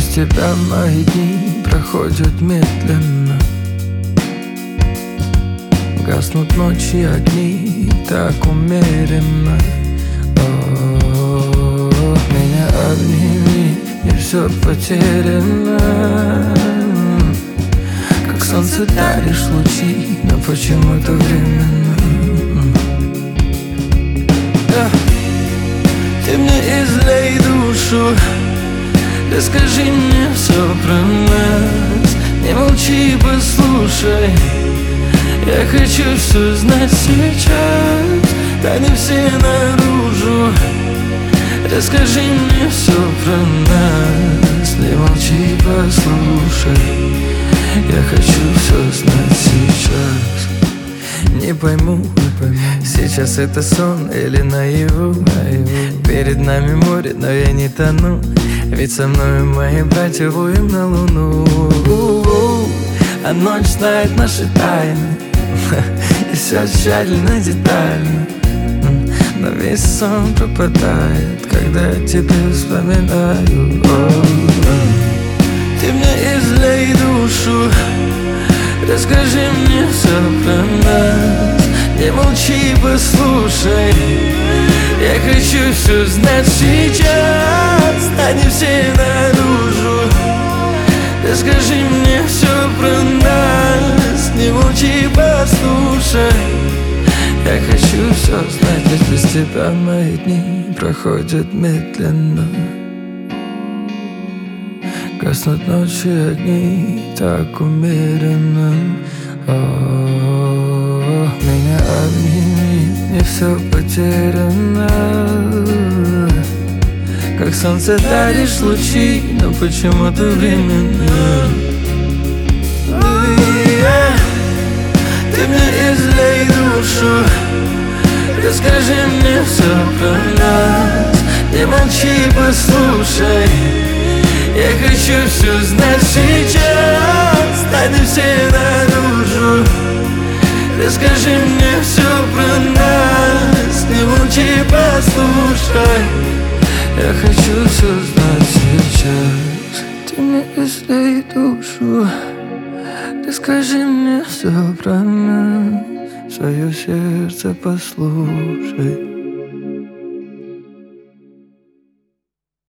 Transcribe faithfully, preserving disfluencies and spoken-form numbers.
тебя мои дни проходят медленно. Гаснут ночи огни так умеренно. О, меня обними, не все потеряно. Как солнце даришь лучи, но почему-то временно. Ты мне излей душу, расскажи мне все про нас. Не молчи, послушай, я хочу все знать сейчас. Тайны все наружу, расскажи мне все про нас. Не молчи, послушай, я хочу все знать сейчас. Не пойму, не пойму, сейчас это сон или наяву, наяву. Перед нами море, но я не тону, ведь со мной мои братья воем на луну. А ночь знает наши тайны, и все тщательно, детально. Но весь сон пропадает, когда я тебя вспоминаю. Ты мне излей душу, расскажи мне все про нас. Не молчи, послушай, я хочу все знать сейчас. Они все наружу, расскажи мне все про нас. Не молчи, послушай, я хочу все знать. Ведь без тебя мои дни проходят медленно. Гаснут ночи огни так умеренно. О, меня обними, не все потеряно. Как солнце даришь лучи, но почему-то временно. Ты мне излей душу, расскажи мне все про нас. Не молчи, послушай, я хочу все знать сейчас. Тайны все наружу, расскажи мне все про нас. Не молчи, послушай, я хочу все знать сейчас. Ты мне излей душу, расскажи мне все про нас. Свое сердце послушай.